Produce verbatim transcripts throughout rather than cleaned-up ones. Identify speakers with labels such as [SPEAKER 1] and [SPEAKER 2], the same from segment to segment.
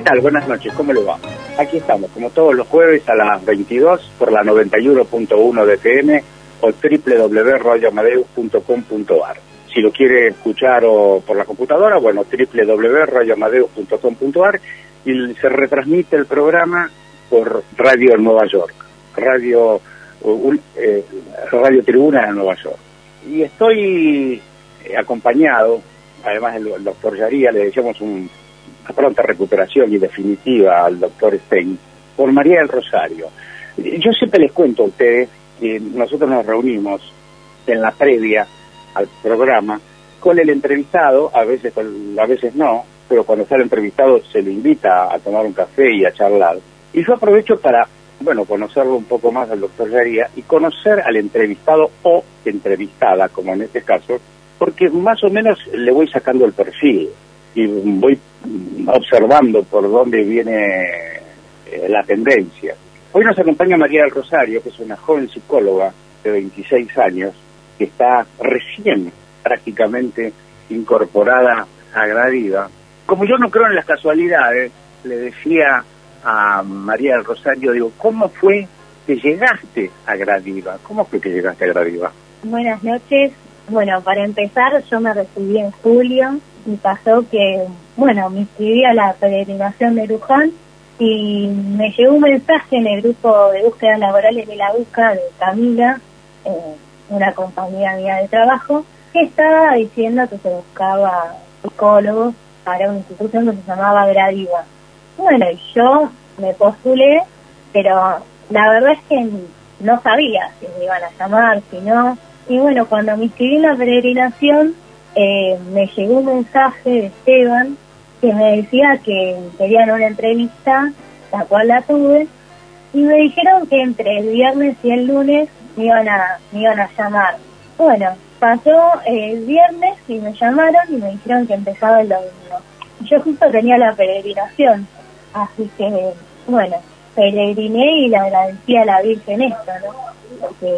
[SPEAKER 1] tal? Buenas noches, ¿cómo le va? Aquí estamos, como todos los jueves a las veintidós por la noventa y uno punto uno de F M o doble u doble u doble u punto radio amadeus punto com punto a r. Si lo quiere escuchar o por la computadora, bueno, doble u doble u doble u punto radio amadeus punto com punto a r, y se retransmite el programa por Radio Nueva York, Radio, eh, Radio Tribuna de Nueva York. Y estoy eh, acompañado, además el doctor Yaría, le deseamos un, una pronta recuperación y definitiva al doctor Stein, por María del Rosario. Yo siempre les cuento a ustedes que nosotros nos reunimos en la previa al programa con el entrevistado, a veces con, a veces no, pero cuando está el entrevistado se le invita a tomar un café y a charlar. Y yo aprovecho para, bueno, conocerlo un poco más al doctor Yaría y conocer al entrevistado o entrevistada, como en este caso, porque más o menos le voy sacando el perfil y voy observando por dónde viene eh, la tendencia. Hoy nos acompaña María del Rosario, que es una joven psicóloga de veintiséis años, que está recién prácticamente incorporada a Gradiva. Como yo no creo en las casualidades, le decía a María del Rosario, digo, ¿cómo fue que llegaste a Gradiva? ¿Cómo fue que llegaste a Gradiva?
[SPEAKER 2] Buenas noches. Bueno, para empezar, yo me recibí en julio y pasó que, bueno, me inscribí a la peregrinación de Luján y me llegó un mensaje en el grupo de búsquedas laborales de la U C A de Camila, eh, una compañía mía de trabajo, que estaba diciendo que se buscaba psicólogos para una institución que se llamaba Gradiva. Bueno, y yo me postulé, pero la verdad es que no sabía si me iban a llamar, si no. Y bueno, cuando me inscribí en la peregrinación, eh, me llegó un mensaje de Esteban que me decía que querían una entrevista, la cual la tuve, y me dijeron que entre el viernes y el lunes me iban a, me iban a llamar. Bueno, pasó el viernes y me llamaron y me dijeron que empezaba el domingo. Yo justo tenía la peregrinación, así que, bueno, peregriné y le agradecí a la Virgen esto, ¿no? Porque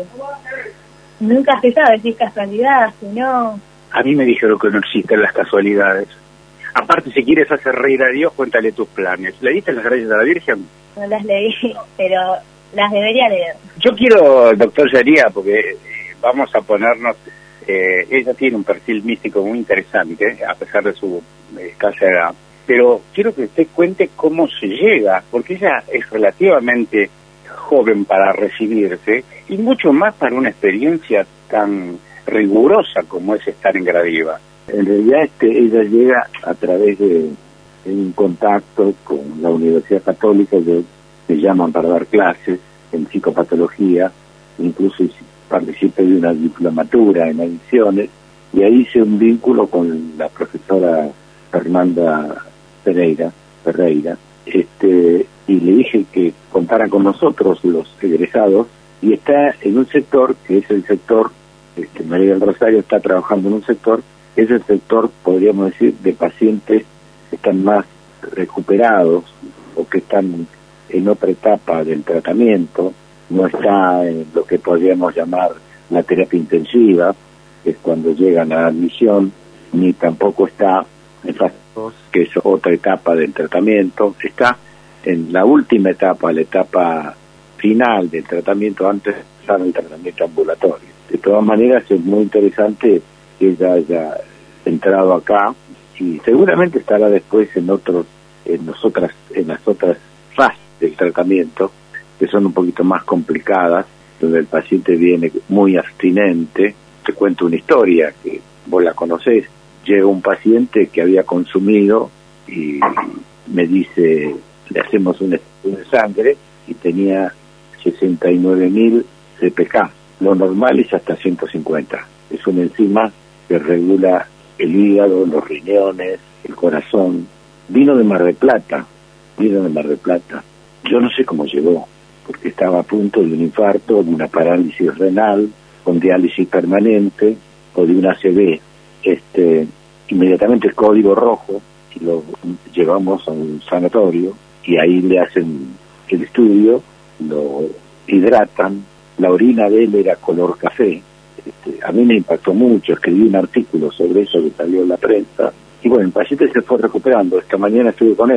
[SPEAKER 2] nunca se sabe si es casualidad, si no.
[SPEAKER 1] A mí me dijeron que no existen las casualidades. Aparte, si quieres hacer reír a Dios, cuéntale tus planes. ¿Le diste las gracias a la Virgen?
[SPEAKER 2] No las leí, pero las debería leer.
[SPEAKER 1] Yo quiero, doctor Yaría, porque eh, vamos a ponernos... Eh, ella tiene un perfil místico muy interesante, a pesar de su escasa edad. Pero quiero que usted cuente cómo se llega, porque ella es relativamente joven para recibirse y mucho más para una experiencia tan rigurosa como es estar en Gradiva.
[SPEAKER 3] En realidad este, ella llega a través de, de un contacto con la Universidad Católica, que me llaman para dar clases en psicopatología, incluso participé de una diplomatura en adicciones, y ahí hice un vínculo con la profesora Fernanda Pereira, Ferreira, este, y le dije que contara con nosotros los egresados, y está en un sector que es el sector, este, María del Rosario está trabajando en un sector, es el sector, podríamos decir, de pacientes que están más recuperados o que están en otra etapa del tratamiento, no está en lo que podríamos llamar la terapia intensiva, que es cuando llegan a la admisión, ni tampoco está en fase dos, que es otra etapa del tratamiento, está en la última etapa, la etapa final del tratamiento antes de empezar el tratamiento ambulatorio. De todas maneras es muy interesante que ella haya entrado acá y seguramente estará después en otros, en las otras, en las otras fases del tratamiento, que son un poquito más complicadas, donde el paciente viene muy abstinente. Te cuento una historia que vos la conocés. Llega un paciente que había consumido y me dice, le hacemos un estudio de sangre y tenía sesenta y nueve mil C P K. Lo normal es hasta ciento cincuenta. Es una enzima que regula el hígado, los riñones, el corazón. Vino de Mar del Plata, vino de Mar del Plata. Yo no sé cómo llegó, porque estaba a punto de un infarto, de una parálisis renal, con diálisis permanente, o de una A C V. Este, inmediatamente el código rojo, y lo llevamos a un sanatorio, y ahí le hacen el estudio, lo hidratan, la orina de él era color café. Este, a mí me impactó mucho, escribí un artículo sobre eso que salió en la prensa, y bueno, el paciente se fue recuperando. Esta mañana estuve con él,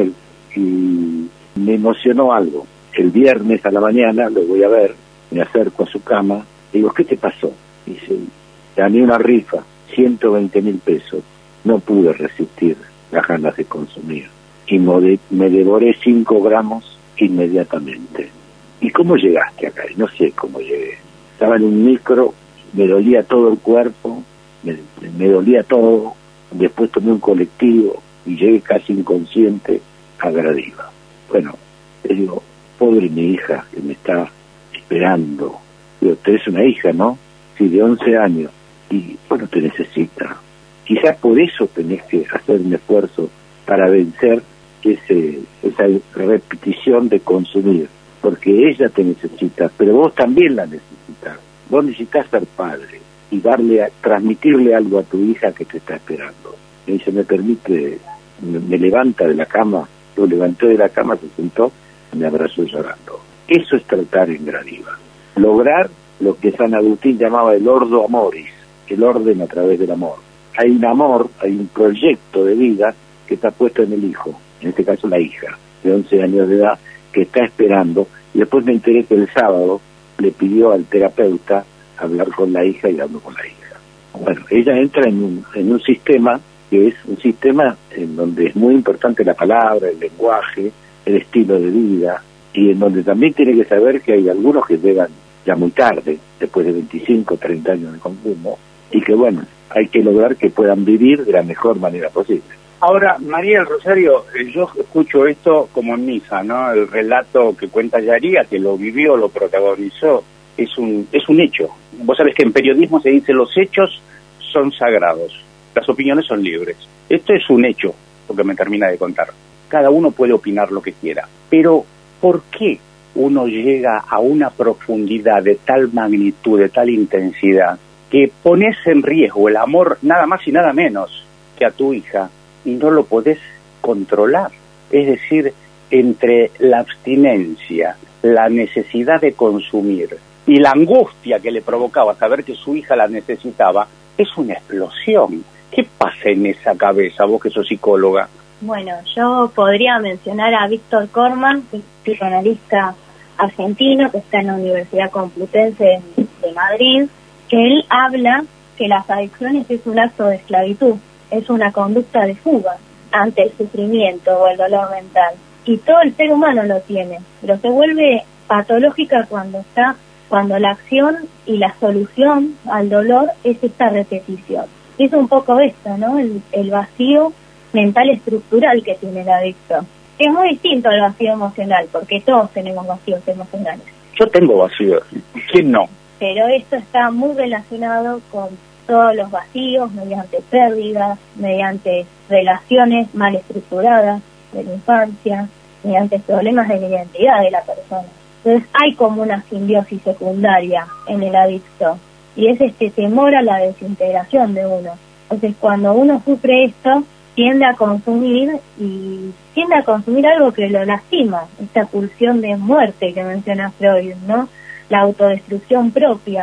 [SPEAKER 3] y me emocionó algo. El viernes a la mañana lo voy a ver, me acerco a su cama, digo, ¿qué te pasó? Dice, gané una rifa, ciento veinte mil pesos, no pude resistir las ganas de consumir y me devoré cinco gramos inmediatamente. ¿Y cómo llegaste acá? No sé cómo llegué. Estaba en un micro, me dolía todo el cuerpo, me, me dolía todo, después tomé un colectivo y llegué casi inconsciente a Gradiva. Bueno, le digo, pobre mi hija que me está esperando. Digo, tenés una hija, ¿no? Sí, de once años. Y bueno, te necesita. Quizás por eso tenés que hacer un esfuerzo para vencer ese, esa repetición de consumir. Porque ella te necesita, pero vos también la necesitas. Vos necesitas ser padre y darle, a, transmitirle algo a tu hija que te está esperando. Y se me permite, me, me levanta de la cama, lo levantó de la cama, se sentó, me abrazó llorando. Eso es tratar en Gradiva. Lograr lo que San Agustín llamaba el ordo amoris, el orden a través del amor. Hay un amor, hay un proyecto de vida que está puesto en el hijo, en este caso la hija, de once años de edad, que está esperando, y después me enteré que el sábado le pidió al terapeuta hablar con la hija y habló con la hija. Bueno, ella entra en un, en un sistema que es un sistema en donde es muy importante la palabra, el lenguaje, el estilo de vida, y en donde también tiene que saber que hay algunos que llegan ya muy tarde, después de veinticinco, treinta años de consumo, y que bueno, hay que lograr que puedan vivir de la mejor manera posible.
[SPEAKER 1] Ahora, María del Rosario, yo escucho esto como en misa, ¿no? El relato que cuenta Yaría, que lo vivió, lo protagonizó, es un es un hecho. Vos sabés que en periodismo se dice los hechos son sagrados, las opiniones son libres. Esto es un hecho, lo que me termina de contar. Cada uno puede opinar lo que quiera, pero ¿por qué uno llega a una profundidad de tal magnitud, de tal intensidad, que pones en riesgo el amor nada más y nada menos que a tu hija y no lo podés controlar? Es decir, entre la abstinencia, la necesidad de consumir y la angustia que le provocaba saber que su hija la necesitaba, es una explosión. ¿Qué pasa en esa cabeza, vos que sos psicóloga?
[SPEAKER 2] Bueno, yo podría mencionar a Víctor Corman, que es psicoanalista argentino, que está en la Universidad Complutense de Madrid, que él habla que las adicciones es un acto de esclavitud, es una conducta de fuga ante el sufrimiento o el dolor mental. Y todo el ser humano lo tiene, pero se vuelve patológica cuando está, cuando la acción y la solución al dolor es esta repetición. Y es un poco esto, ¿no? El, el vacío mental estructural que tiene el adicto. Es muy distinto al vacío emocional, porque todos tenemos vacíos emocionales.
[SPEAKER 1] Yo tengo vacíos, ¿quién no?
[SPEAKER 2] Pero esto está muy relacionado con todos los vacíos mediante pérdidas, mediante relaciones mal estructuradas de la infancia, mediante problemas de la identidad de la persona. Entonces hay como una simbiosis secundaria en el adicto y es este temor a la desintegración de uno. Entonces cuando uno sufre esto, tiende a consumir y tiende a consumir algo que lo lastima, esta pulsión de muerte que menciona Freud, ¿no? La autodestrucción propia,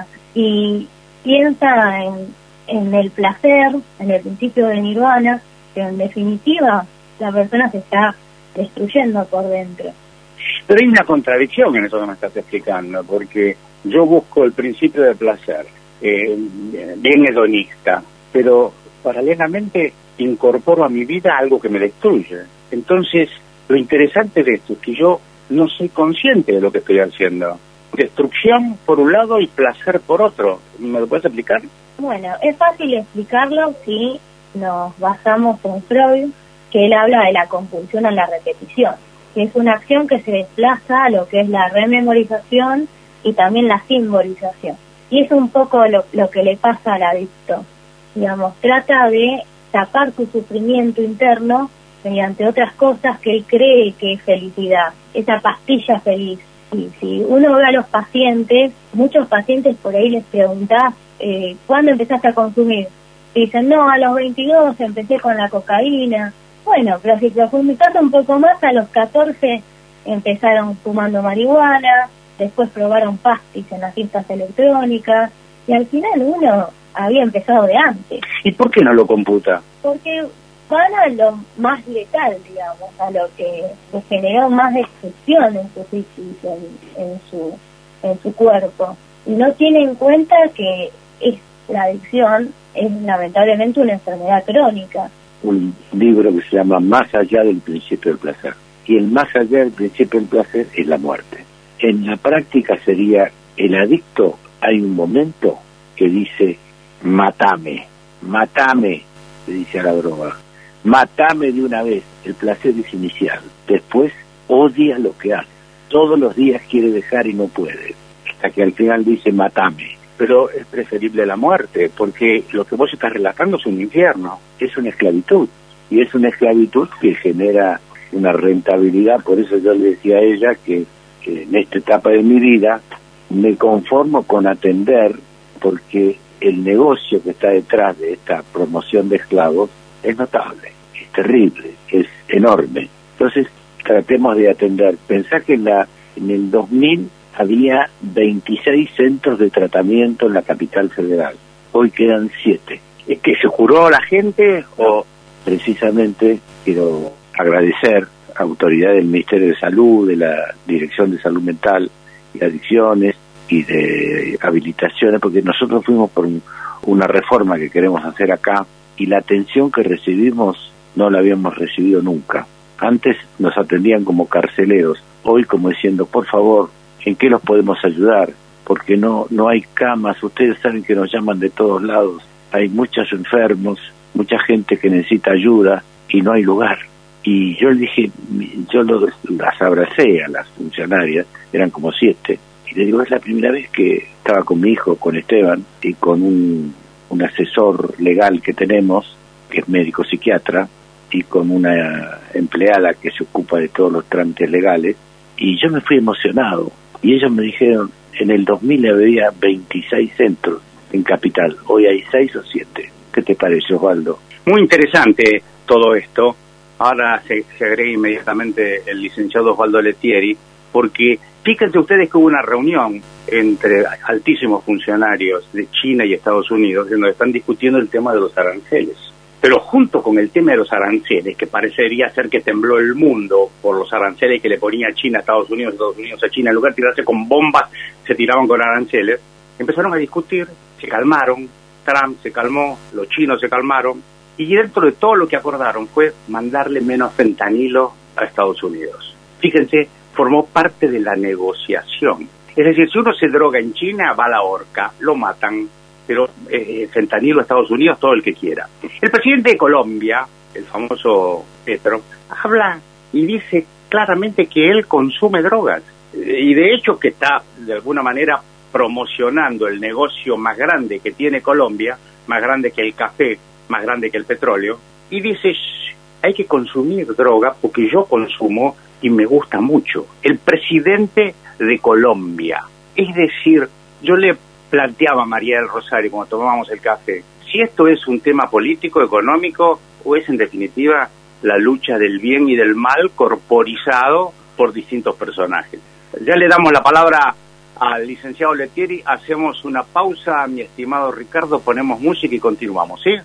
[SPEAKER 2] y piensa en, en el placer, en el principio de nirvana, que en definitiva la persona se está destruyendo por dentro.
[SPEAKER 1] Pero hay una contradicción en eso que me estás explicando, porque yo busco el principio de placer, eh, bien hedonista, pero paralelamente incorporo a mi vida algo que me destruye. Entonces, lo interesante de esto es que yo no soy consciente de lo que estoy haciendo. Destrucción por un lado y placer por otro. ¿Me lo puedes explicar?
[SPEAKER 2] Bueno, es fácil explicarlo si nos basamos en Freud, que él habla de la compulsión a la repetición, que es una acción que se desplaza a lo que es la rememorización y también la simbolización. Y es un poco lo, lo que le pasa al adicto. Digamos, trata de tapar su sufrimiento interno mediante otras cosas que él cree que es felicidad, esa pastilla feliz. Y si uno ve a los pacientes, muchos pacientes por ahí les preguntás, eh, ¿cuándo empezaste a consumir? Y dicen, no, a los veintidós empecé con la cocaína. Bueno, pero si profundizaste un poco más, a los catorce empezaron fumando marihuana, después probaron pastis en las fiestas electrónicas, y al final uno había empezado de antes.
[SPEAKER 1] ¿Y por qué no lo computa?
[SPEAKER 2] Porque van a lo más letal, digamos, a lo que le generó más destrucción en su físico, en, en su en su cuerpo, y no tiene en cuenta que es la adicción es lamentablemente una enfermedad crónica.
[SPEAKER 3] Un libro que se llama Más allá del principio del placer, y el más allá del principio del placer es la muerte. En la práctica sería, el adicto hay un momento que dice matame, matame, le dice a la droga, matame de una vez. El placer es inicial, después odia lo que hace, todos los días quiere dejar y no puede, hasta que al final dice matame.
[SPEAKER 1] Pero es preferible la muerte, porque lo que vos estás relatando es un infierno.
[SPEAKER 3] Es una esclavitud, y es una esclavitud que genera una rentabilidad. Por eso yo le decía a ella que, que en esta etapa de mi vida me conformo con atender, porque el negocio que está detrás de esta promoción de esclavos es notable, es terrible, es enorme. Entonces tratemos de atender. Pensá que en, la, en el dos mil había veintiséis centros de tratamiento en la capital federal. Hoy quedan siete.
[SPEAKER 1] ¿Es que se juró la gente o...?
[SPEAKER 3] Precisamente quiero agradecer a autoridades del Ministerio de Salud, de la Dirección de Salud Mental y Adicciones y de habilitaciones, porque nosotros fuimos por un, una reforma que queremos hacer acá, y la atención que recibimos no la habíamos recibido nunca. Antes nos atendían como carceleros, hoy como diciendo, por favor, ¿en qué los podemos ayudar? Porque no no hay camas, ustedes saben que nos llaman de todos lados, hay muchos enfermos, mucha gente que necesita ayuda y no hay lugar. Y yo le dije, yo lo, las abracé a las funcionarias, eran como siete, y le digo, es la primera vez que estaba con mi hijo, con Esteban, y con un, un asesor legal que tenemos, que es médico psiquiatra, y con una empleada que se ocupa de todos los trámites legales, y yo me fui emocionado. Y ellos me dijeron, en el dos mil había veintiséis centros en Capital, hoy hay seis o siete. ¿Qué te parece, Osvaldo?
[SPEAKER 1] Muy interesante todo esto. Ahora se, se agrega inmediatamente el licenciado Osvaldo Lettieri, porque fíjense ustedes que hubo una reunión entre altísimos funcionarios de China y Estados Unidos, en donde están discutiendo el tema de los aranceles. Pero junto con el tema de los aranceles, que parecería ser que tembló el mundo por los aranceles que le ponía China a Estados Unidos, Estados Unidos a China, en lugar de tirarse con bombas, se tiraban con aranceles, empezaron a discutir, se calmaron, Trump se calmó, los chinos se calmaron, y dentro de todo lo que acordaron fue mandarle menos fentanilo a Estados Unidos. Fíjense, formó parte de la negociación. Es decir, si uno se droga en China, va a la horca, lo matan, pero eh, fentanilo a Estados Unidos, todo el que quiera. El presidente de Colombia, el famoso Petro, habla y dice claramente que él consume drogas, y de hecho que está de alguna manera promocionando el negocio más grande que tiene Colombia, más grande que el café, más grande que el petróleo, y dice, hay que consumir droga porque yo consumo y me gusta mucho. El presidente de Colombia. Es decir, yo le planteaba a María del Rosario cuando tomábamos el café, si esto es un tema político, económico, o es en definitiva la lucha del bien y del mal corporizado por distintos personajes. Ya le damos la palabra al licenciado Lettieri, hacemos una pausa, mi estimado Ricardo, ponemos música y continuamos, ¿sí?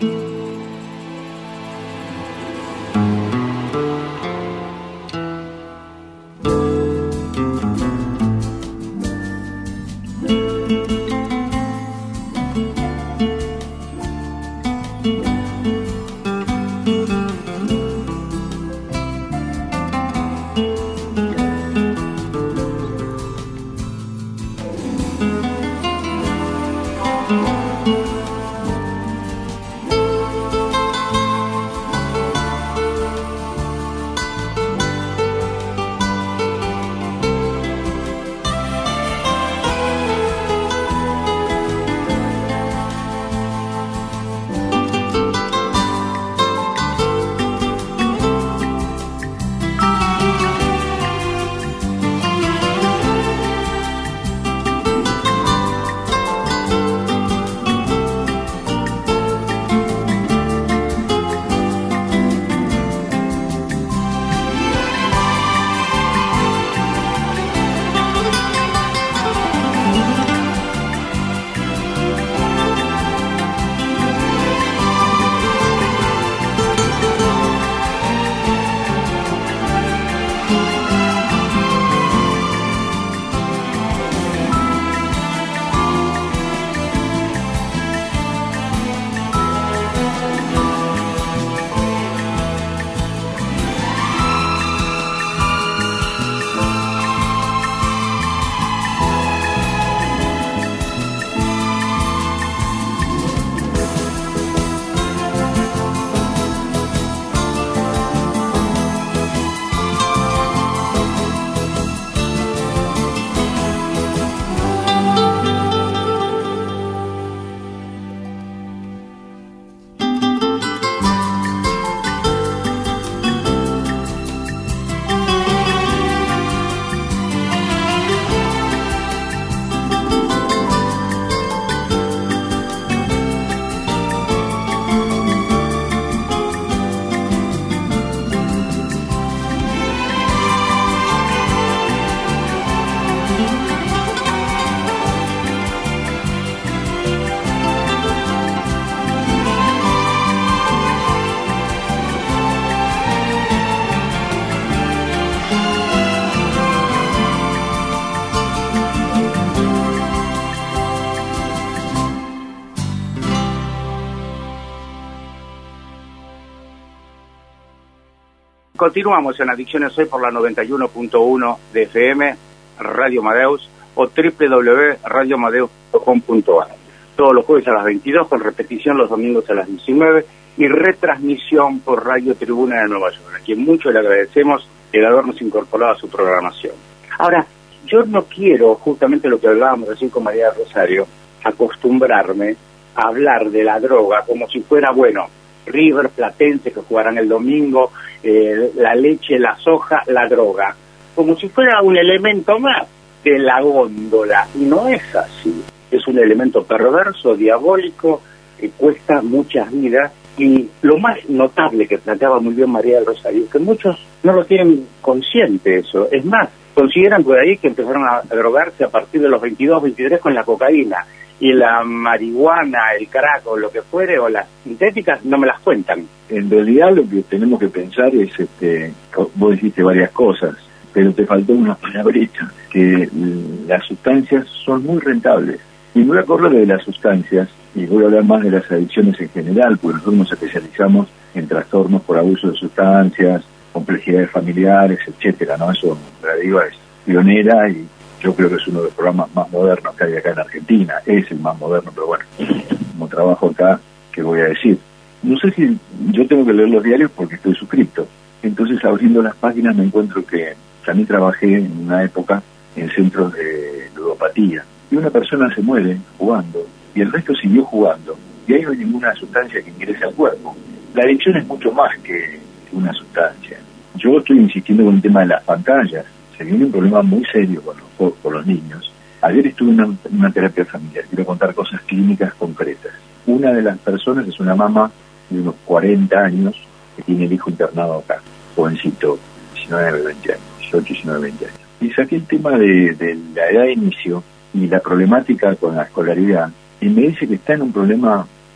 [SPEAKER 1] Continuamos en Adicciones Hoy por la noventa y uno punto uno de F M, Radio Amadeus, o doble u doble u doble u punto radio amadeus punto com punto a r. Todos los jueves a las veintidós, con repetición los domingos a las diecinueve, y retransmisión por Radio Tribuna de Nueva York, a quien mucho le agradecemos el habernos incorporado a su programación. Ahora, yo no quiero, justamente lo que hablábamos recién con María Rosario, acostumbrarme a hablar de la droga como si fuera, bueno, River, Platense, que jugarán el domingo, eh, la leche, la soja, la droga, como si fuera un elemento más de la góndola, y no es así. Es un elemento perverso, diabólico, que cuesta muchas vidas, y lo más notable que planteaba muy bien María del Rosario, que muchos no lo tienen consciente eso, es más, consideran por ahí que empezaron a drogarse a partir de los veintidós, veintitrés con la cocaína, y la marihuana, el crack o lo que fuere, o las sintéticas, no me las cuentan.
[SPEAKER 3] En realidad lo que tenemos que pensar es, este, vos dijiste varias cosas, pero te faltó una palabrita, que las sustancias son muy rentables. Y me voy a correr de las sustancias, y voy a hablar más de las adicciones en general, porque nosotros nos especializamos en trastornos por abuso de sustancias, complejidades familiares, etcétera, ¿no? Eso, la digo, es pionera, y yo creo que es uno de los programas más modernos que hay acá en Argentina. Es el más moderno, pero bueno, como trabajo acá, ¿qué voy a decir? No sé si yo tengo que leer los diarios porque estoy suscrito. Entonces, abriendo las páginas, me encuentro que también trabajé en una época en centros de ludopatía. Y una persona se muere jugando, y el resto siguió jugando. Y ahí no hay ninguna sustancia que ingrese al cuerpo. La adicción es mucho más que una sustancia. Yo estoy insistiendo con el tema de las pantallas. Se viene un problema muy serio con los, con los niños. Ayer estuve en una, una terapia familiar. Quiero contar cosas clínicas concretas. Una de las personas es una mamá de unos cuarenta años que tiene el hijo internado acá, jovencito, diecinueve, veinte años, dieciocho, diecinueve, veinte años. Y saqué el tema de, de la edad de inicio y la problemática con la escolaridad, y me dice que está en un problema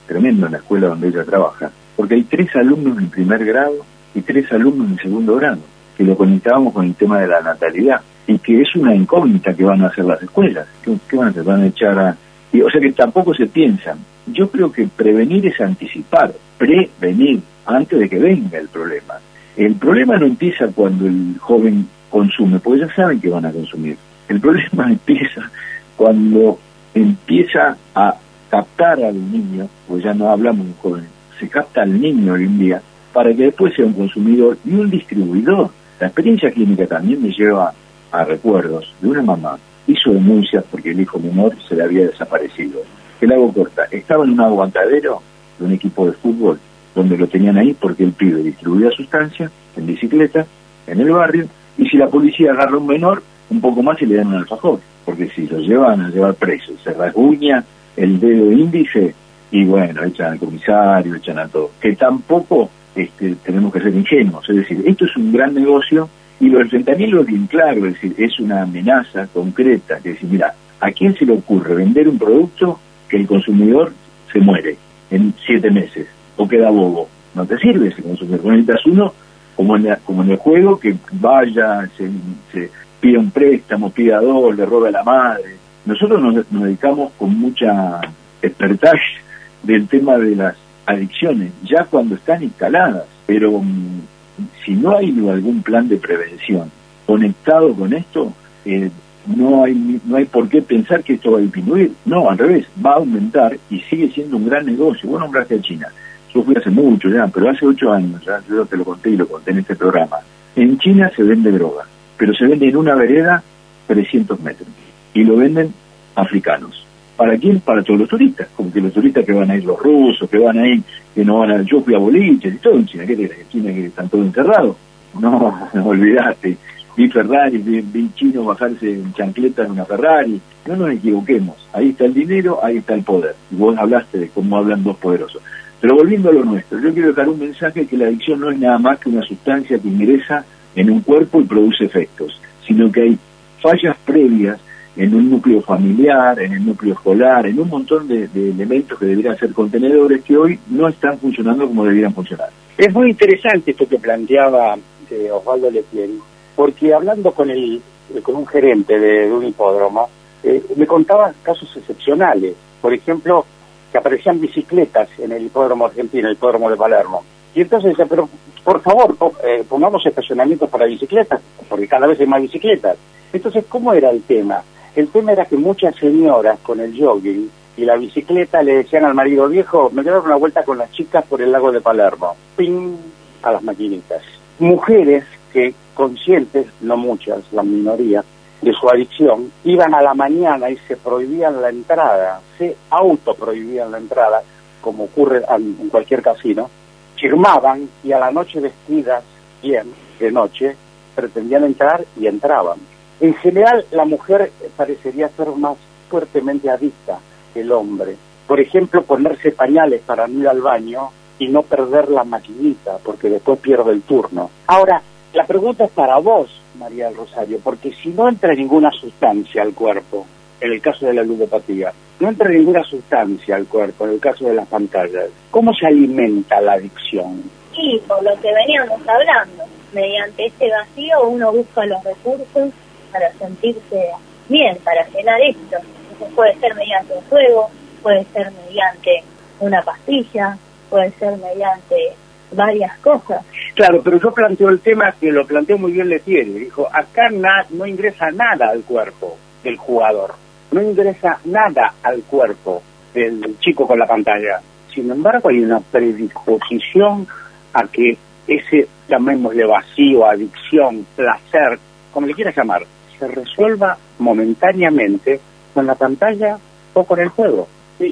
[SPEAKER 3] tremendo en la escuela donde ella trabaja, porque hay tres alumnos en primer grado y tres alumnos en segundo grado, que lo conectábamos con el tema de la natalidad, y que es una incógnita que van a hacer las escuelas. ¿Qué, qué van a hacer? Van a echar a... Y, o sea que tampoco se piensan. Yo creo que prevenir es anticipar, prevenir, antes de que venga el problema. El problema no empieza cuando el joven consume, porque ya saben que van a consumir. El problema empieza cuando empieza a captar al niño, pues ya no hablamos de un joven, se capta al niño hoy en día, para que después sea un consumidor y un distribuidor. La experiencia clínica también me lleva a recuerdos de una mamá, hizo denuncias porque el hijo menor se le había desaparecido. Que la hago corta, estaba en un aguantadero de un equipo de fútbol, donde lo tenían ahí porque el pibe distribuía sustancias en bicicleta, en el barrio, y si la policía agarra a un menor, un poco más y le dan un alfajor, porque si lo llevan a llevar preso, se rasguña el dedo índice, y bueno, echan al comisario, echan a todo. Que tampoco este, tenemos que ser ingenuos, es decir, esto es un gran negocio, y lo del fentanilo es bien claro, es decir, es una amenaza concreta, que es decir, mira, ¿a quién se le ocurre vender un producto que el consumidor se muere en siete meses, o queda bobo? No te sirve ese consumidor, necesitas uno como en, la, como en el juego, que vaya, se, se pida un préstamo, pida dos, le robe a la madre. Nosotros nos, nos dedicamos con mucha expertise del tema de las adicciones, ya cuando están instaladas, pero um, si no hay algún plan de prevención conectado con esto, eh, no hay no hay por qué pensar que esto va a disminuir. No, al revés, va a aumentar y sigue siendo un gran negocio. Vos nombraste a China. Yo fui hace mucho ya, pero hace ocho años, ya yo te lo conté y lo conté en este programa. En China se vende droga, pero se vende en una vereda trescientos metros. Y lo venden africanos. ¿Para quién? Para todos los turistas. Como que los turistas que van a ir, los rusos, que van a ir, que no van a... Yo fui a boliches y todo en China. ¿Qué te crees? China que están todos encerrados. No, no olvidaste. Vi Ferrari, vi, vi chinos bajarse en chancletas en una Ferrari. No nos equivoquemos. Ahí está el dinero, ahí está el poder. Y vos hablaste de cómo hablan dos poderosos. Pero volviendo a lo nuestro, yo quiero dejar un mensaje que la adicción no es nada más que una sustancia que ingresa en un cuerpo y produce efectos, sino que hay fallas previas en un núcleo familiar, en el núcleo escolar, en un montón de, de elementos que deberían ser contenedores que hoy no están funcionando como deberían funcionar.
[SPEAKER 1] Es muy interesante esto que planteaba eh, Osvaldo Lettieri, porque hablando con el con un gerente de, de un hipódromo, eh, me contaba casos excepcionales. Por ejemplo, que aparecían bicicletas en el hipódromo argentino, el hipódromo de Palermo. Y entonces decía, pero por favor, eh, pongamos estacionamientos para bicicletas, porque cada vez hay más bicicletas. Entonces, ¿cómo era el tema? El tema era que muchas señoras con el jogging y la bicicleta le decían al marido, viejo, me quiero dar una vuelta con las chicas por el lago de Palermo. ¡Ping! A las maquinitas. Mujeres que, conscientes, no muchas, la minoría, de su adicción, iban a la mañana y se prohibían la entrada, se autoprohibían la entrada, como ocurre en cualquier casino, firmaban y a la noche vestidas bien, de noche, pretendían entrar y entraban. En general, la mujer parecería ser más fuertemente adicta que el hombre. Por ejemplo, ponerse pañales para no ir al baño y no perder la maquinita, porque después pierde el turno. Ahora, la pregunta es para vos, María del Rosario, porque si no entra ninguna sustancia al cuerpo, en el caso de la ludopatía, no entra ninguna sustancia al cuerpo, en el caso de las pantallas, ¿cómo se alimenta la adicción?
[SPEAKER 2] Sí, por lo que veníamos hablando, mediante este vacío uno busca los recursos para sentirse bien, para llenar esto. Entonces puede ser mediante un juego, puede ser mediante una pastilla, puede ser mediante varias cosas.
[SPEAKER 1] Claro, pero yo planteo el tema que lo planteó muy bien Lettieri. Dijo, acá na, no ingresa nada al cuerpo del jugador, no ingresa nada al cuerpo del chico con la pantalla. Sin embargo, hay una predisposición a que ese, llamémosle vacío, adicción, placer, como le quieras llamar, se resuelva momentáneamente con la pantalla o con el juego.
[SPEAKER 3] Sí,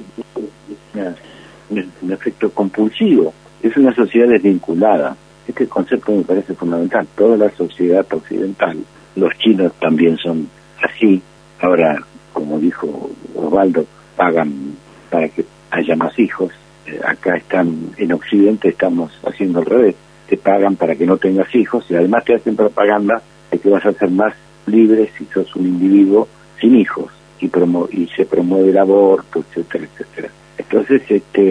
[SPEAKER 3] es un efecto compulsivo. Es una sociedad desvinculada. Este concepto me parece fundamental. Toda la sociedad occidental, los chinos también son así. Ahora, como dijo Osvaldo, pagan para que haya más hijos. Eh, acá están, en Occidente estamos haciendo al revés. Te pagan para que no tengas hijos y además te hacen propaganda de que vas a ser más libre si sos un individuo sin hijos y, promo y se promueve el aborto, etcétera, etcétera. Entonces, este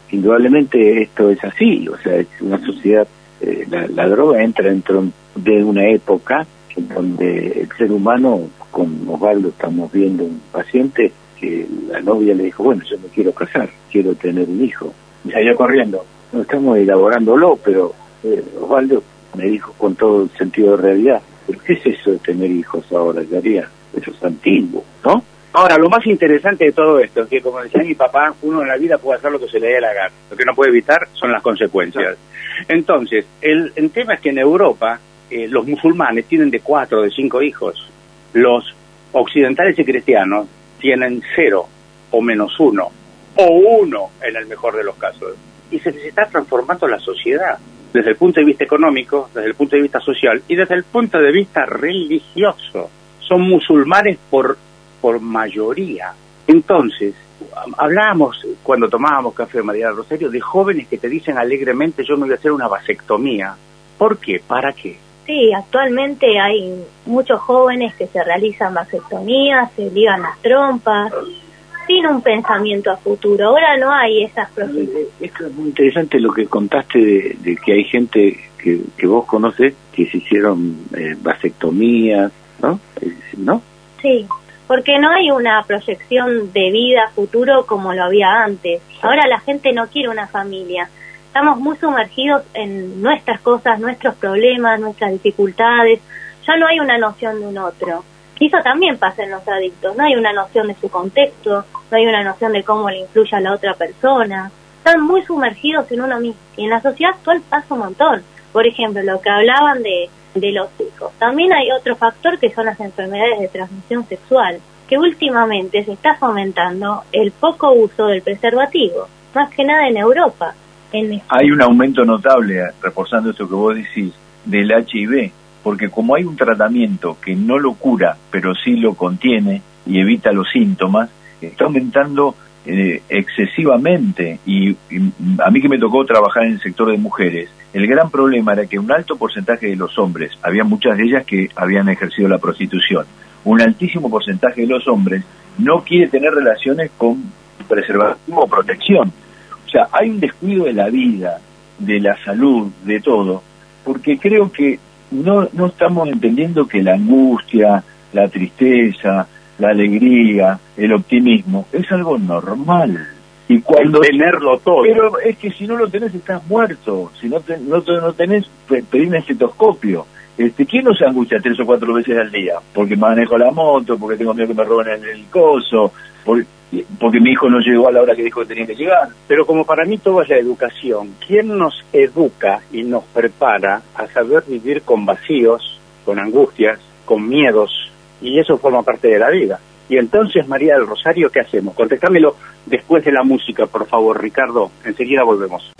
[SPEAKER 3] indudablemente esto es así, o sea, es una sociedad, eh, la, la droga entra dentro de una época en donde el ser humano, con Osvaldo estamos viendo un paciente que la novia le dijo, bueno, yo me quiero casar, quiero tener un hijo, y salió corriendo. No estamos elaborándolo, pero eh, Osvaldo me dijo con todo el sentido de realidad, ¿pero qué es eso de tener hijos ahora, Yaría? Eso es antiguo, ¿no?
[SPEAKER 1] Ahora, lo más interesante de todo esto es que, como decía mi papá, uno en la vida puede hacer lo que se le dé la gana. Lo que no puede evitar son las consecuencias. Entonces, el, el tema es que en Europa eh, los musulmanes tienen de cuatro, de cinco hijos. Los occidentales y cristianos tienen cero o menos uno, o uno en el mejor de los casos. Y se está transformando la sociedad desde el punto de vista económico, desde el punto de vista social y desde el punto de vista religioso. Son musulmanes por por mayoría. Entonces, hablábamos cuando tomábamos café, María del Rosario, de jóvenes que te dicen alegremente, yo me voy a hacer una vasectomía. ¿Por qué? ¿Para qué?
[SPEAKER 2] Sí, actualmente hay muchos jóvenes que se realizan vasectomías, se ligan las trompas, sin un pensamiento a futuro. Ahora no hay esas procesos.
[SPEAKER 3] Esto es muy interesante lo que contaste de, de que hay gente que, que vos conoces que se hicieron eh, vasectomías, ¿no? ¿No?
[SPEAKER 2] Sí. Porque no hay una proyección de vida futuro como lo había antes. Ahora la gente no quiere una familia. Estamos muy sumergidos en nuestras cosas, nuestros problemas, nuestras dificultades. Ya no hay una noción de un otro. Y eso también pasa en los adictos. No hay una noción de su contexto, no hay una noción de cómo le influye a la otra persona. Están muy sumergidos en uno mismo. Y en la sociedad actual pasa un montón. Por ejemplo, lo que hablaban de... de los hijos. También hay otro factor que son las enfermedades de transmisión sexual, que últimamente se está fomentando el poco uso del preservativo, más que nada en Europa. En
[SPEAKER 4] hay un aumento notable, reforzando esto que vos decís, del H I V, porque como hay un tratamiento que no lo cura, pero sí lo contiene y evita los síntomas, está aumentando eh, excesivamente, y, y a mí que me tocó trabajar en el sector de mujeres, el gran problema era que un alto porcentaje de los hombres, había muchas de ellas que habían ejercido la prostitución, un altísimo porcentaje de los hombres no quiere tener relaciones con preservativo o protección. O sea, hay un descuido de la vida, de la salud, de todo, porque creo que no, no estamos entendiendo que la angustia, la tristeza, la alegría, el optimismo, es algo normal. Y cuando
[SPEAKER 1] tenerlo todo.
[SPEAKER 4] Pero es que si no lo tenés estás muerto. Si no, te, no, no tenés, pedí un estetoscopio. Este, ¿quién no se angustia tres o cuatro veces al día? Porque manejo la moto, porque tengo miedo que me roben el, el coso, porque, porque mi hijo no llegó a la hora que dijo que tenía que llegar.
[SPEAKER 1] Pero como para mí todo es la educación. ¿Quién nos educa y nos prepara a saber vivir con vacíos, con angustias, con miedos? Y eso forma parte de la vida. Y entonces, María del Rosario, ¿qué hacemos? Contestámelo después de la música, por favor, Ricardo. Enseguida volvemos.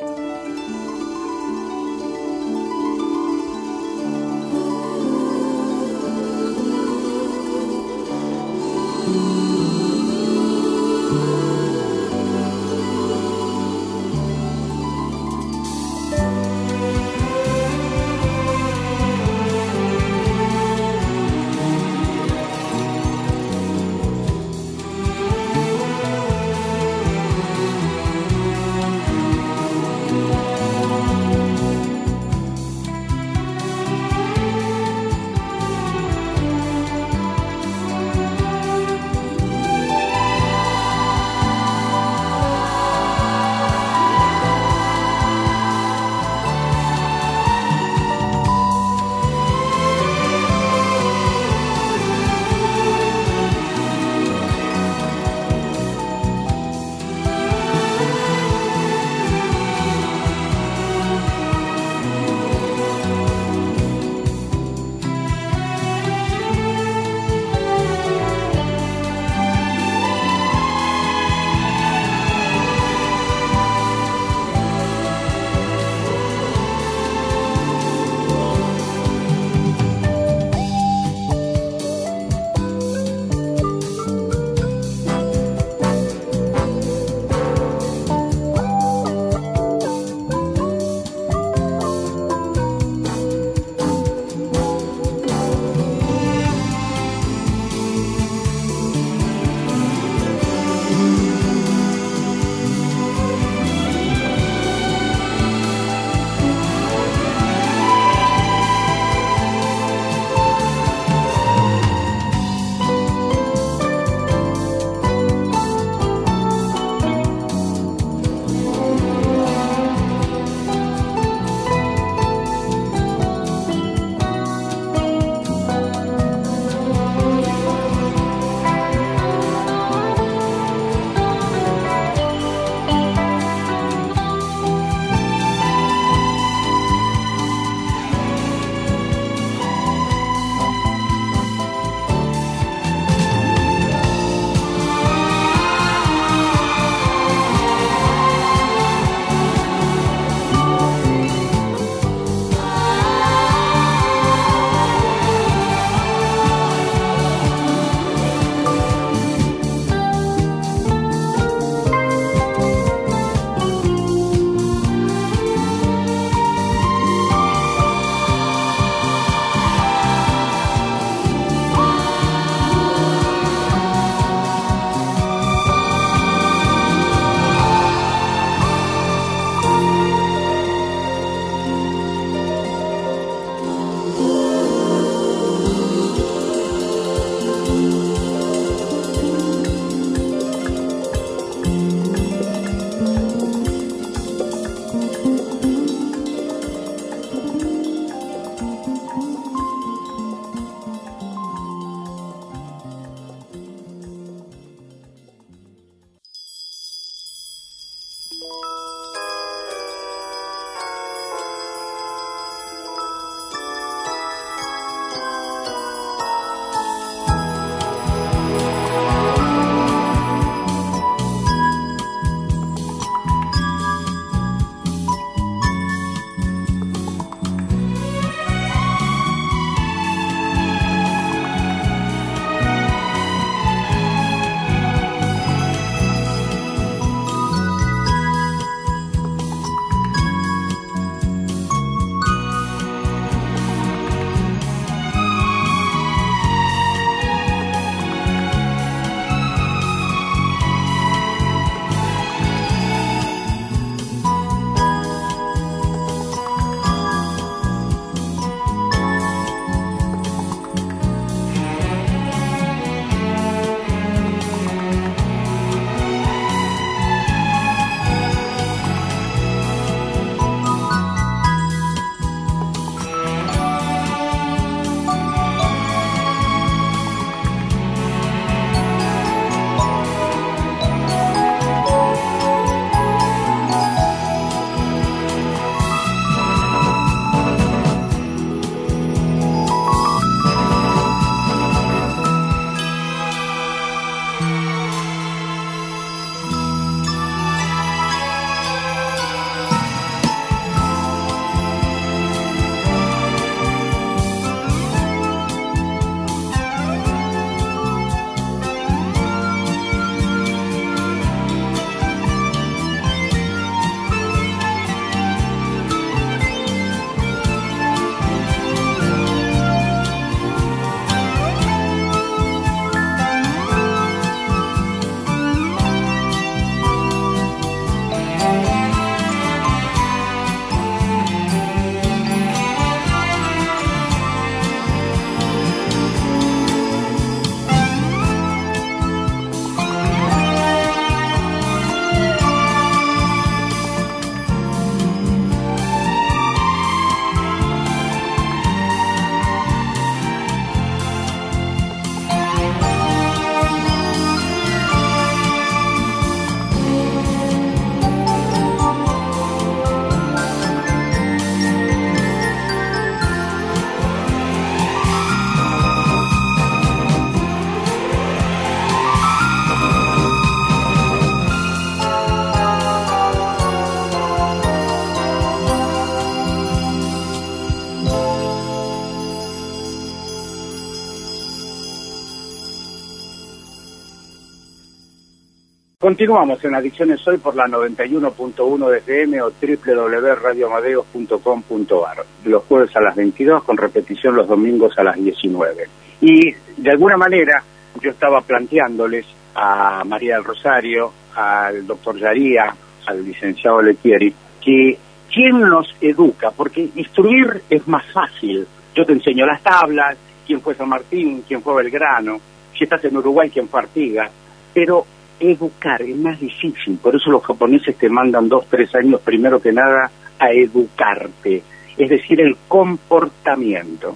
[SPEAKER 1] Continuamos en Adicciones Hoy por la noventa y uno punto uno de F M o doble u doble u doble u punto radio amadeus punto com punto a r. Los jueves a las veintidós, con repetición los domingos a las diecinueve. Y de alguna manera yo estaba planteándoles a María del Rosario, al doctor Yaría, al licenciado Lettieri, que ¿quién nos educa? Porque instruir es más fácil. Yo te enseño las tablas, quién fue San Martín, quién fue Belgrano, si estás en Uruguay, quién fue Artigas, pero educar es más difícil, por eso los japoneses te mandan dos, tres años primero que nada a educarte, es decir, el comportamiento.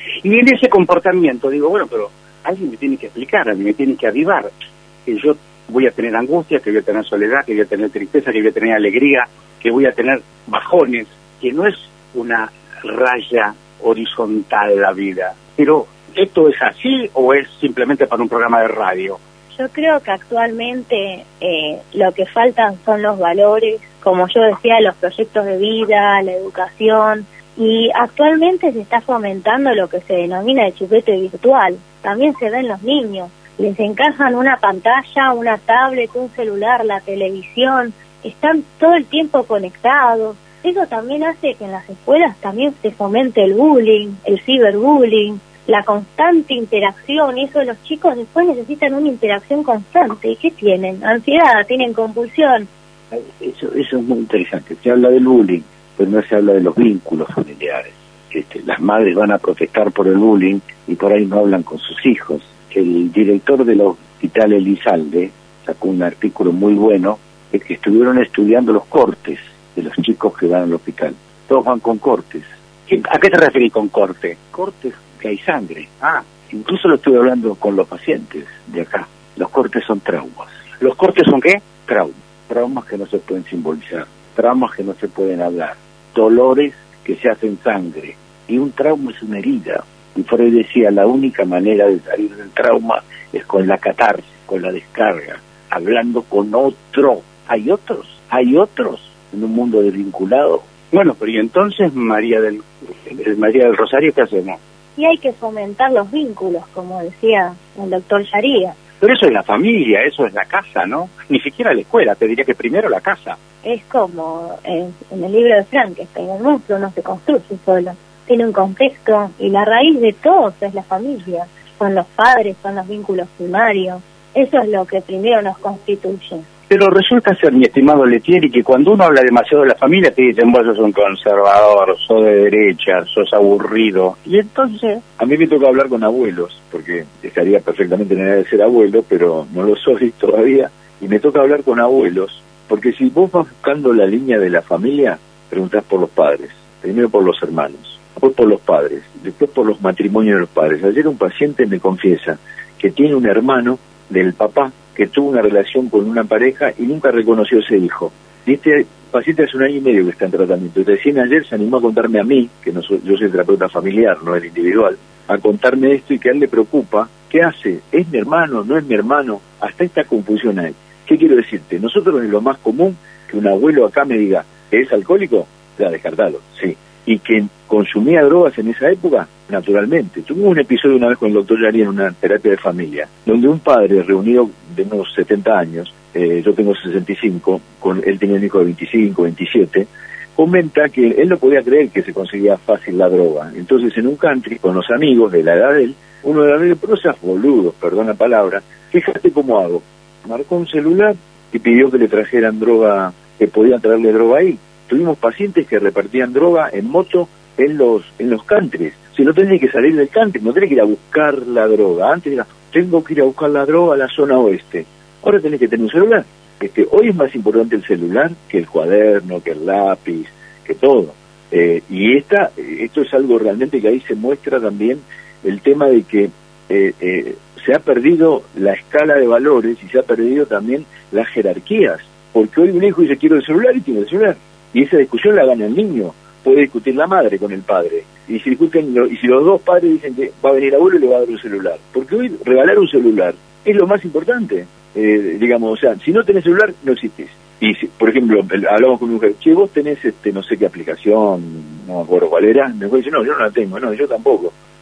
[SPEAKER 1] Y en ese comportamiento digo, bueno, pero alguien me tiene que explicar, alguien me tiene que avivar, que yo voy a tener angustia, que voy a tener soledad, que voy a tener tristeza, que voy a tener alegría, que voy a tener bajones, que no es una raya horizontal la vida. Pero, ¿esto es así o es simplemente para un programa de radio?
[SPEAKER 2] Yo creo que actualmente eh, lo que faltan son los valores, como yo decía, los proyectos de vida, la educación, y actualmente se está fomentando lo que se denomina el chupete virtual. También se ve en los niños, les encajan una pantalla, una tablet, un celular, la televisión, están todo el tiempo conectados. Eso también hace que en las escuelas también se fomente el bullying, el ciberbullying, la constante interacción, y eso los chicos después necesitan una interacción constante. ¿Y qué tienen? Ansiedad, tienen compulsión.
[SPEAKER 3] Eso, eso es muy interesante. Se habla del bullying, pero no se habla de los vínculos familiares. Este, las madres van a protestar por el bullying y por ahí no hablan con sus hijos. El director del hospital Elizalde sacó un artículo muy bueno, es que estuvieron estudiando los cortes de los chicos que van al hospital. Todos van con cortes.
[SPEAKER 1] ¿A qué te referís con corte?
[SPEAKER 3] Cortes que hay sangre.
[SPEAKER 1] Ah,
[SPEAKER 3] incluso lo estuve hablando con los pacientes de acá. Los cortes son traumas.
[SPEAKER 1] ¿Los cortes son qué?
[SPEAKER 3] Traumas. Traumas que no se pueden simbolizar. Traumas que no se pueden hablar. Dolores que se hacen sangre. Y un trauma es una herida. Y Freud decía, la única manera de salir del trauma es con la catarsis, con la descarga, hablando con otro. Hay otros, hay otros en un mundo desvinculado.
[SPEAKER 1] Bueno, pero y entonces, María del, María del Rosario, ¿qué hacemos?
[SPEAKER 2] Y hay que fomentar los vínculos, como decía el doctor Yaría.
[SPEAKER 1] Pero eso es la familia, eso es la casa, ¿no? Ni siquiera la escuela, te diría que primero la casa.
[SPEAKER 2] Es como en, en el libro de Frankenstein, el monstruo no se construye solo, tiene un contexto, y la raíz de todo es la familia, son los padres, son los vínculos primarios, eso es lo que primero nos constituye.
[SPEAKER 1] Pero resulta ser, mi estimado Lettieri, que cuando uno habla demasiado de la familia te dicen, vos sos un conservador, sos de derecha, sos aburrido. Y entonces,
[SPEAKER 4] a mí me toca hablar con abuelos, porque estaría perfectamente en edad de ser abuelo, pero no lo soy todavía, y me toca hablar con abuelos, porque si vos vas buscando la línea de la familia, preguntás por los padres, primero por los hermanos, después por los padres, después por los matrimonios de los padres. Ayer un paciente me confiesa que tiene un hermano del papá que tuvo una relación con una pareja y nunca reconoció a ese hijo. Y este paciente hace un año y medio que está en tratamiento. Y recién ayer se animó a contarme a mí, que no soy, yo soy terapeuta familiar, no el individual, a contarme esto, y que a él le preocupa. ¿Qué hace? ¿Es mi hermano? ¿No es mi hermano? Hasta esta confusión hay. ¿Qué quiero decirte? Nosotros es lo más común que un abuelo acá me diga, ¿es alcohólico? Ya, descartalo, sí. Y que consumía drogas en esa época, naturalmente. Tuvimos un episodio una vez con el doctor Yaría en una terapia de familia, donde un padre reunido de unos setenta años, eh, yo tengo sesenta y cinco, con, él tenía un hijo de veinticinco, veintisiete, comenta que él no podía creer que se conseguía fácil la droga. Entonces, en un country, con los amigos de la edad de él, uno de los amigos, pero seas boludo, perdón la palabra, fíjate cómo hago. Marcó un celular y pidió que le trajeran droga, que podían traerle droga ahí. Tuvimos pacientes que repartían droga en moto en los en los countries. Si no tenés que salir del country, no tenés que ir a buscar la droga. Antes era, tengo que ir a buscar la droga a la zona oeste. Ahora tenés que tener un celular. Este, hoy es más importante el celular que el cuaderno, que el lápiz, que todo. Eh, y esta esto es algo realmente que ahí se muestra también el tema de que eh, eh, se ha perdido la escala de valores y se ha perdido también las jerarquías. Porque hoy un hijo dice, quiero el celular, y tiene el celular. Y esa discusión la gana el niño. Puede discutir la madre con el padre. Y si discuten lo, y si los dos padres dicen que va a venir abuelo y le va a dar un celular. Porque hoy regalar un celular es lo más importante. Eh, digamos, o sea, si no tenés celular, no existís. Y si, por ejemplo, hablamos con mi mujer, che, vos tenés este no sé qué aplicación, no me acuerdo cuál era. Mi mujer dice, no, yo no la tengo, no, yo tampoco.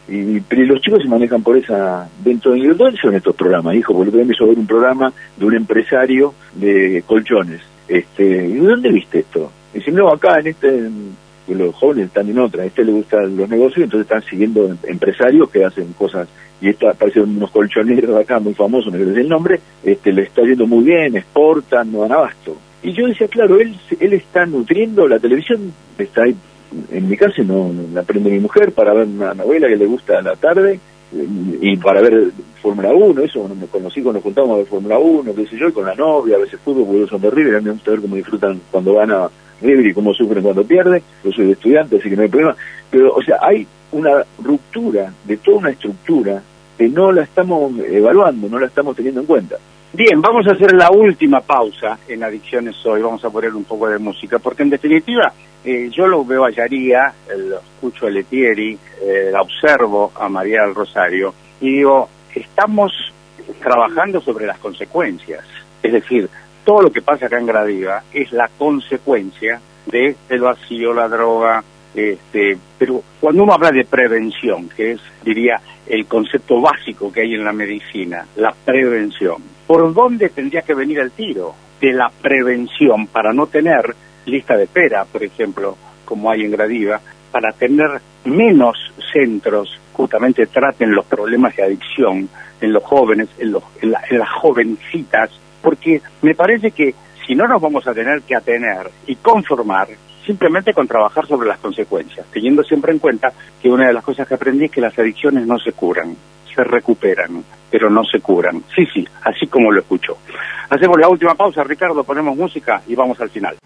[SPEAKER 4] Y, pero los chicos se manejan por esa, dentro de ¿dónde son estos programas, hijo? Porque yo empezó a ver un programa de un empresario de colchones. Este, ¿y dónde viste esto? Y dice, no, acá en este, los jóvenes están en otra, a este le gustan los negocios, entonces están siguiendo empresarios que hacen cosas, y esto aparecen unos colchoneros acá muy famosos, me olvidé el nombre, este, le está yendo muy bien, exportan, no dan abasto. Y yo decía, claro, él él está nutriendo, la televisión está ahí, en mi casa no, no la prende mi mujer para ver una novela que le gusta a la tarde, y para ver Fórmula uno, eso, con los hijos nos juntamos a ver Fórmula uno, qué sé yo, y con la novia, a veces fútbol, porque ellos son de River, a mí me gusta ver cómo disfrutan cuando van a River y cómo sufren cuando pierden. Yo soy de estudiante, así que no hay problema, pero, o sea, hay una ruptura de toda una estructura que no la estamos evaluando, no la estamos teniendo en cuenta.
[SPEAKER 1] Bien, vamos a hacer la última pausa en Adicciones Hoy, vamos a poner un poco de música, porque en definitiva eh, yo lo veo a Yaría, lo escucho a Letieri, eh, la observo a María del Rosario, y digo, estamos trabajando sobre las consecuencias, es decir, todo lo que pasa acá en Gradiva es la consecuencia de el vacío, la droga, este, pero cuando uno habla de prevención, que es, diría, el concepto básico que hay en la medicina, la prevención, ¿por dónde tendría que venir el tiro? De la prevención, para no tener lista de espera, por ejemplo, como hay en Gradiva, para tener menos centros justamente traten los problemas de adicción en los jóvenes, en, los, en, la, en las jovencitas, porque me parece que si no nos vamos a tener que atener y conformar simplemente con trabajar sobre las consecuencias, teniendo siempre en cuenta que una de las cosas que aprendí es que las adicciones no se curan, se recuperan, pero no se curan. Sí, sí, así como lo escucho. Hacemos la última pausa, Ricardo, ponemos música y vamos al final.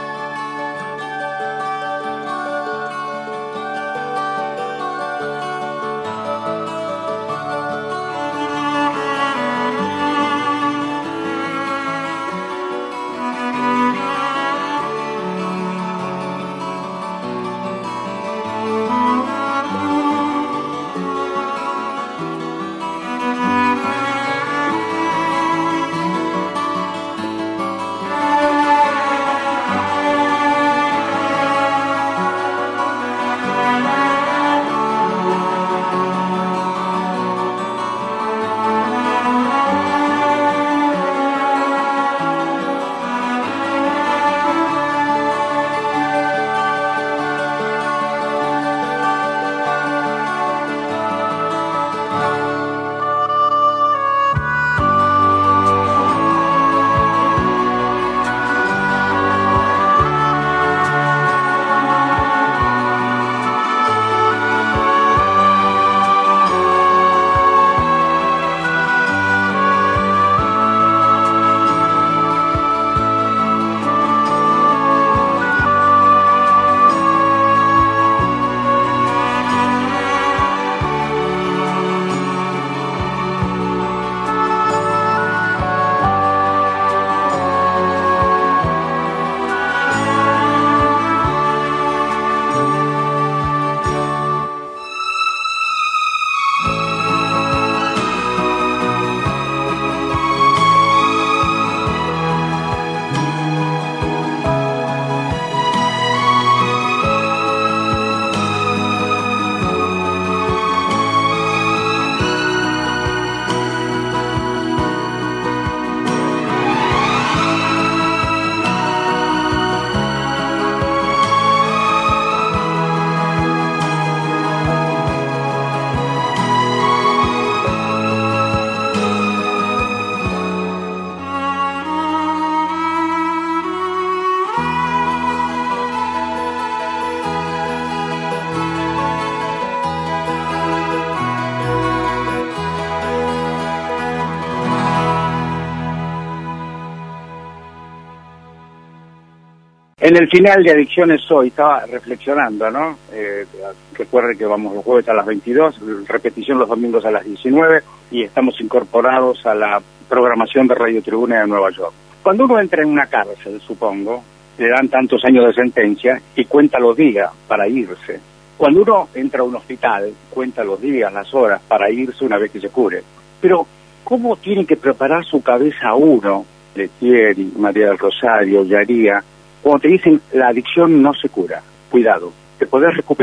[SPEAKER 1] En el final de Adicciones Hoy estaba reflexionando, ¿no? Eh, recuerden que vamos los jueves a las veintidós, repetición los domingos a las diecinueve y estamos incorporados a la programación de Radio Tribuna de Nueva York. Cuando uno entra en una cárcel, supongo, le dan tantos años de sentencia y cuenta los días para irse. Cuando uno entra a un hospital, cuenta los días, las horas para irse una vez que se cure. Pero, ¿cómo tiene que preparar su cabeza uno, Letieri, María del Rosario, Yaría, cuando te dicen la adicción no se cura? Cuidado, te podés recuperar,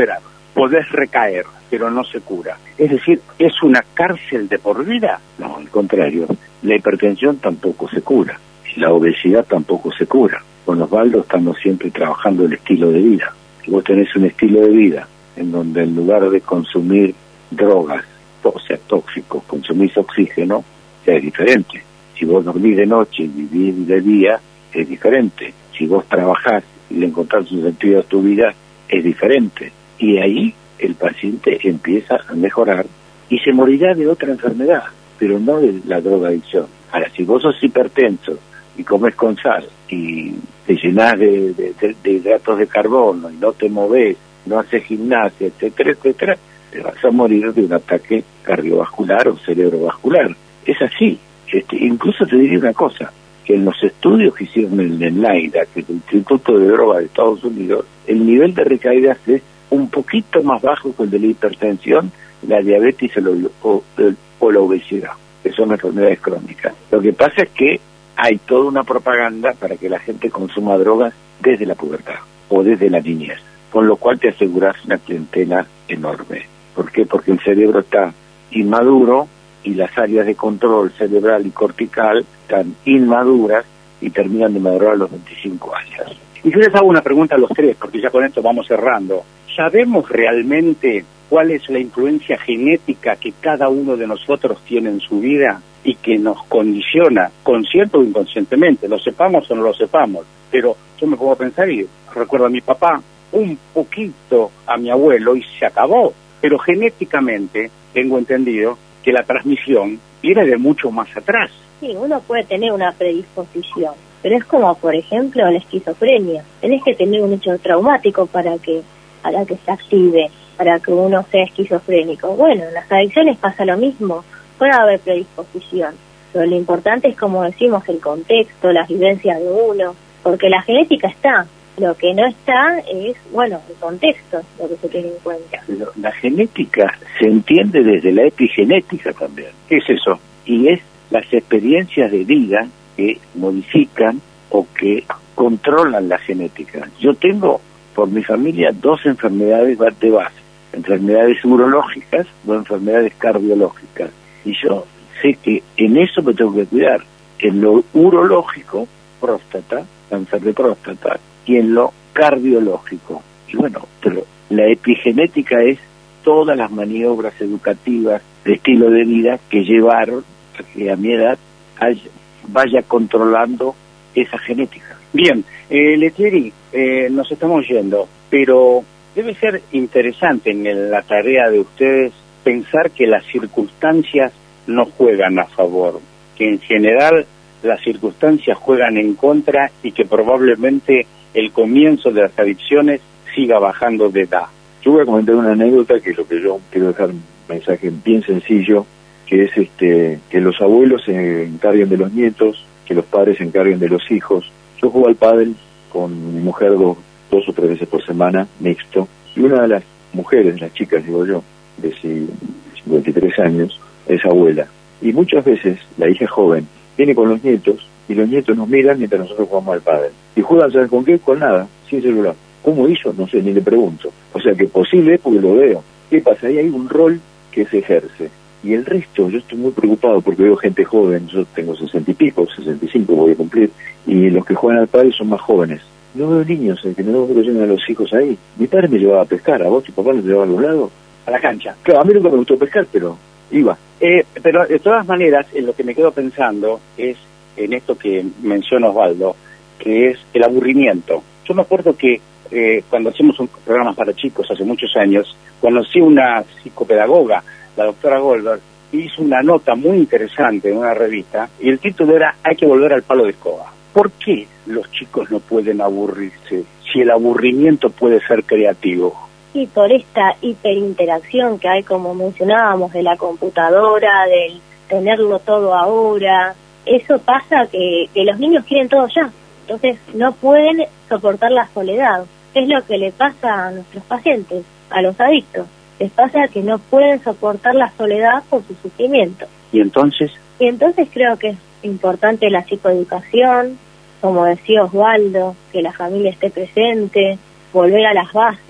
[SPEAKER 1] podés recaer, pero no se cura. Es decir, ¿es una cárcel de por vida?
[SPEAKER 3] No, al contrario. La hipertensión tampoco se cura. Y la obesidad tampoco se cura. Con Osvaldo estamos siempre trabajando el estilo de vida. Si vos tenés un estilo de vida en donde en lugar de consumir drogas, o sea, tóxicos, consumís oxígeno, ya es diferente. Si vos dormís de noche y vivís de día, es diferente. Si vos trabajás y le encontrás un sentido a tu vida, es diferente. Y ahí el paciente empieza a mejorar y se morirá de otra enfermedad, pero no de la drogadicción. Ahora, si vos sos hipertenso y comes con sal y te llenás de, de, de, de hidratos de carbono y no te movés, no haces gimnasia, etcétera, etcétera, te vas a morir de un ataque cardiovascular o cerebrovascular. Es así. Este, incluso te diría una cosa, que en los estudios que hicieron en el NIDA, que es el Instituto de Drogas de Estados Unidos, el nivel de recaídas es un poquito más bajo que el de la hipertensión, la diabetes o, lo, o, o la obesidad, que son enfermedades crónicas. Lo que pasa es que hay toda una propaganda para que la gente consuma drogas desde la pubertad o desde la niñez, con lo cual te aseguras una clientela enorme. ¿Por qué? Porque el cerebro está inmaduro y las áreas de control cerebral y cortical están inmaduras y terminan de madurar a los veinticinco años.
[SPEAKER 1] Y yo les hago una pregunta a los tres, porque ya con esto vamos cerrando. ¿Sabemos realmente cuál es la influencia genética que cada uno de nosotros tiene en su vida y que nos condiciona, consciente o inconscientemente? Lo sepamos o no lo sepamos. Pero yo me pongo a pensar y recuerdo a mi papá, un poquito a mi abuelo y se acabó. Pero genéticamente tengo entendido que la transmisión viene de mucho más atrás.
[SPEAKER 2] Sí, uno puede tener una predisposición, pero es como, por ejemplo, la esquizofrenia. Tenés que tener un hecho traumático para que para que se active, para que uno sea esquizofrénico. Bueno, en las adicciones pasa lo mismo, puede haber predisposición, pero lo importante es, como decimos, el contexto, las vivencias de uno, porque la genética está, lo que no está es, bueno, el contexto, lo que se tiene en cuenta.
[SPEAKER 3] Pero la genética se entiende desde la epigenética también.
[SPEAKER 1] ¿Qué es eso?
[SPEAKER 3] Y es las experiencias de vida que modifican o que controlan la genética. Yo tengo por mi familia dos enfermedades de base, enfermedades urológicas o enfermedades cardiológicas. Y yo sé que en eso me tengo que cuidar. En lo urológico, próstata, cáncer de próstata, y en lo cardiológico. Y bueno, pero la epigenética es todas las maniobras educativas de estilo de vida que llevaron a que a mi edad haya, vaya controlando esa genética.
[SPEAKER 1] Bien, eh, Letieri, eh, nos estamos yendo, pero debe ser interesante en la tarea de ustedes pensar que las circunstancias no juegan a favor, que en general las circunstancias juegan en contra y que probablemente el comienzo de las adicciones siga bajando de edad.
[SPEAKER 4] Yo voy a comentar una anécdota que es lo que yo quiero dejar un mensaje bien sencillo, que es este que los abuelos se encarguen de los nietos, que los padres se encarguen de los hijos. Yo juego al pádel con mi mujer dos, dos o tres veces por semana, mixto, y una de las mujeres, las chicas, digo yo, de cincuenta y tres años, es abuela. Y muchas veces la hija joven viene con los nietos y los nietos nos miran mientras nosotros jugamos al pádel. Y juegan, ¿sabes con qué? Con nada, sin celular. ¿Cómo hizo? No sé, ni le pregunto. O sea que posible es porque lo veo. ¿Qué pasa? Ahí hay un rol que se ejerce. Y el resto, yo estoy muy preocupado porque veo gente joven, yo tengo sesenta y pico, sesenta y cinco voy a cumplir, y los que juegan al pádel son más jóvenes. No veo niños, el que no veo que lleven a los hijos ahí. Mi padre me llevaba a pescar, ¿a vos tu papá nos llevaba a algún lado?
[SPEAKER 1] A la cancha.
[SPEAKER 4] Claro, a mí nunca me gustó pescar, pero iba.
[SPEAKER 1] Eh, pero de todas maneras, en lo que me quedo pensando es en esto que menciona Osvaldo, que es el aburrimiento. Yo me acuerdo que eh, cuando hacíamos un programa para chicos hace muchos años, conocí una psicopedagoga, la doctora Goldberg, hizo una nota muy interesante en una revista y el título era "Hay que volver al palo de escoba". ¿Por qué los chicos no pueden aburrirse si el aburrimiento puede ser creativo?
[SPEAKER 2] Y por esta hiperinteracción que hay, como mencionábamos, de la computadora, del tenerlo todo ahora, eso pasa que, que los niños quieren todo ya, entonces no pueden soportar la soledad. Es lo que le pasa a nuestros pacientes, a los adictos. Les pasa que no pueden soportar la soledad por su sufrimiento.
[SPEAKER 1] ¿Y entonces?
[SPEAKER 2] Y entonces creo que es importante la psicoeducación, como decía Osvaldo, que la familia esté presente, volver a las bases,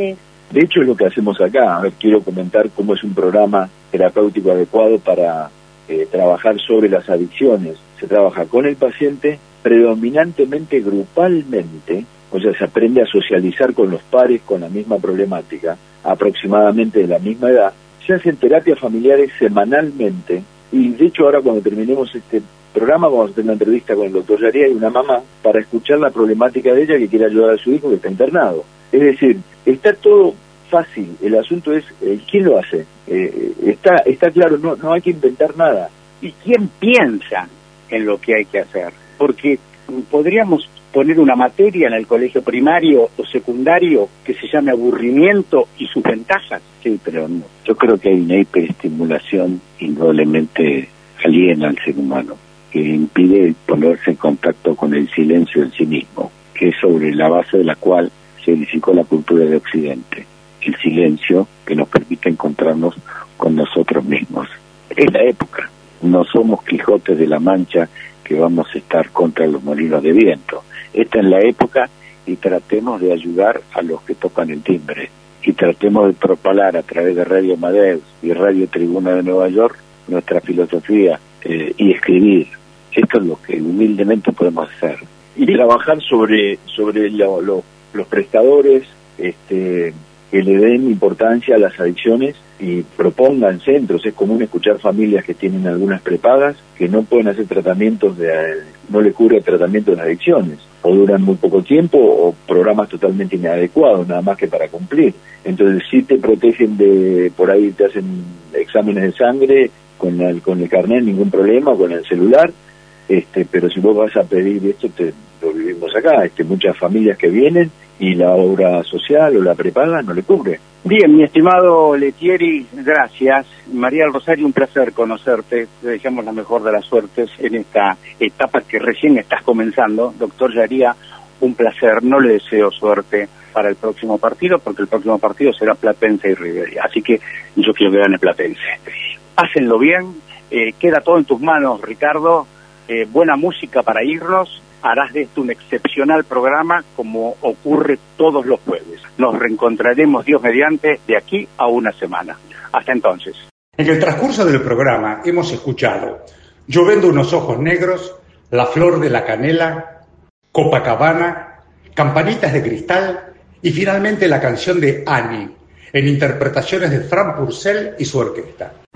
[SPEAKER 4] De hecho, es lo que hacemos acá. A ver, quiero comentar cómo es un programa terapéutico adecuado para eh, trabajar sobre las adicciones. Se trabaja con el paciente, predominantemente grupalmente, o sea, se aprende a socializar con los pares con la misma problemática, aproximadamente de la misma edad. Se hacen terapias familiares semanalmente, y de hecho ahora cuando terminemos este programa vamos a tener una entrevista con el doctor Yaría y una mamá para escuchar la problemática de ella que quiere ayudar a su hijo que está internado. Es decir, está todo fácil, el asunto es eh, quién lo hace. Eh, está está claro, no no hay que inventar nada.
[SPEAKER 1] ¿Y quién piensa en lo que hay que hacer? Porque podríamos poner una materia en el colegio primario o secundario que se llame aburrimiento y sus ventajas.
[SPEAKER 3] Sí, pero no. Yo creo que hay una hiperestimulación indudablemente aliena al ser humano, que impide ponerse en contacto con el silencio en sí mismo, que es sobre la base de la cual se edificó la cultura de Occidente. El silencio que nos permite encontrarnos con nosotros mismos. Es la época. No somos Quijotes de la Mancha que vamos a estar contra los molinos de viento. Esta es la época y tratemos de ayudar a los que tocan el timbre. Y tratemos de propalar a través de Radio Amadeus y Radio Tribuna de Nueva York nuestra filosofía eh, y escribir. Esto es lo que humildemente podemos hacer.
[SPEAKER 4] Y sí. Trabajar sobre sobre lo, lo, los prestadores, este, que le den importancia a las adicciones y propongan centros. Es común escuchar familias que tienen algunas prepagas que no pueden hacer tratamientos, de no le cubre el tratamiento de adicciones, o duran muy poco tiempo, o programas totalmente inadecuados, nada más que para cumplir. Entonces sí te protegen de, por ahí te hacen exámenes de sangre con el, con el carnet, ningún problema, con el celular, este, pero si vos vas a pedir esto, te, lo vivimos acá, este, muchas familias que vienen y la obra social o la prepaga no le cubre.
[SPEAKER 1] Bien, mi estimado Lettieri, gracias. María del Rosario, un placer conocerte. Te deseamos la mejor de las suertes en esta etapa que recién estás comenzando. Doctor Yaría, un placer. No le deseo suerte para el próximo partido, porque el próximo partido será Platense y River. Así que yo quiero que gane Platense. Pásenlo bien. Eh, queda todo en tus manos, Ricardo. Eh, buena música para irnos. Harás de esto un excepcional programa como ocurre todos los jueves. Nos reencontraremos, Dios mediante, de aquí a una semana. Hasta entonces.
[SPEAKER 5] En el transcurso del programa hemos escuchado Yo vendo unos ojos negros, La flor de la canela, Copacabana, Campanitas de cristal y finalmente la canción de Annie, en interpretaciones de Fran Purcell y su orquesta.